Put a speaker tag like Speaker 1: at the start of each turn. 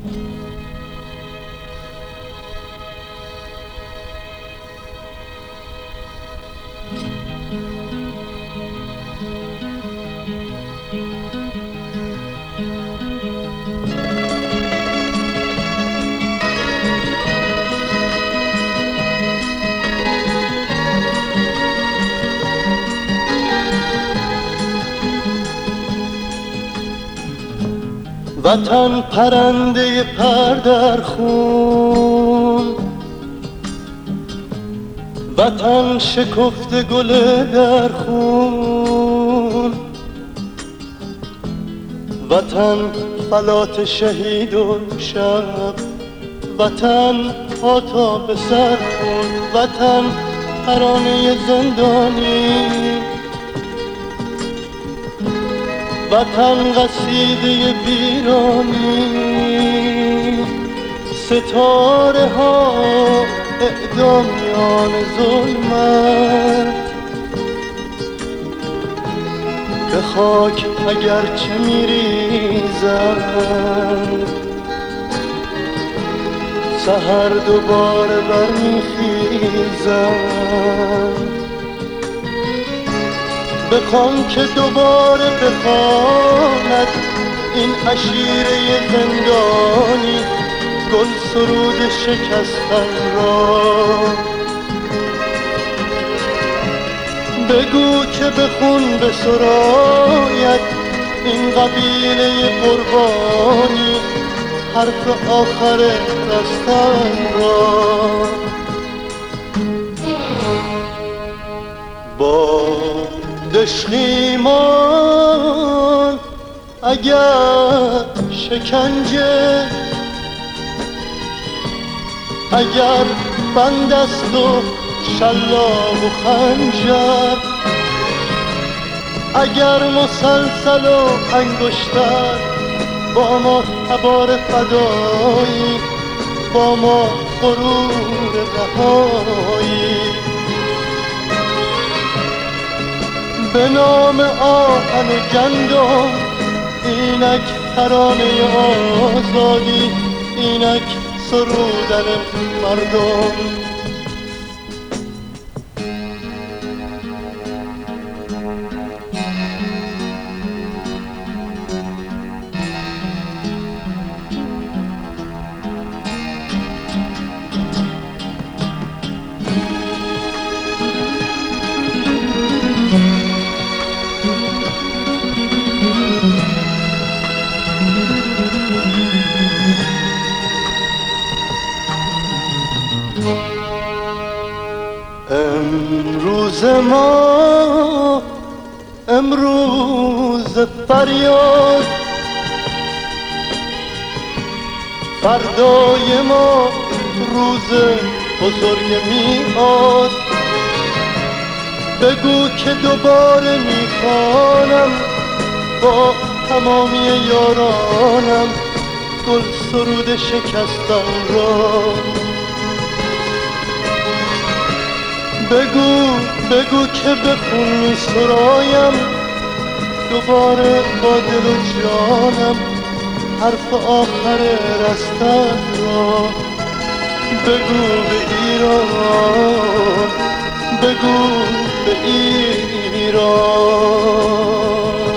Speaker 1: وطن پرنده پر در خون، وطن شکفته گل در خون، وطن فلات شهید و شب، وطن پا تا به سر خون، وطن ترانه زندانی، وطن قصیده ویرانی، ستاره ها اعدامیان ظلمت، به خاک اگرچه میریزند سحر دوباره برمیخیزند. بخوام که دوباره بخواند این عشیره زندانی گل سرود شکستن را. بگو که به خون بسراید این قبیله قربانی حرف آخر رستن را. با دشخیمان اگر شکنجه، اگر بند است و شلاق و خنجر، اگر مسلسل و انگشتر، با ما تبار فدایی، با ما غرور رهایی. به نام آهن و گندم اینک ترانه آزادی، اینک سرودن مردم. امروز ما امروز فریاد، فردای ما روز بزرگ میاد. بگو که دوباره میخوانم با تمامی یارانم گل سرود شکستن را. بگو که به خون می سرایم دوباره با دل و جانم حرف آخر رستن را. بگو به ایران، بگو به ایران.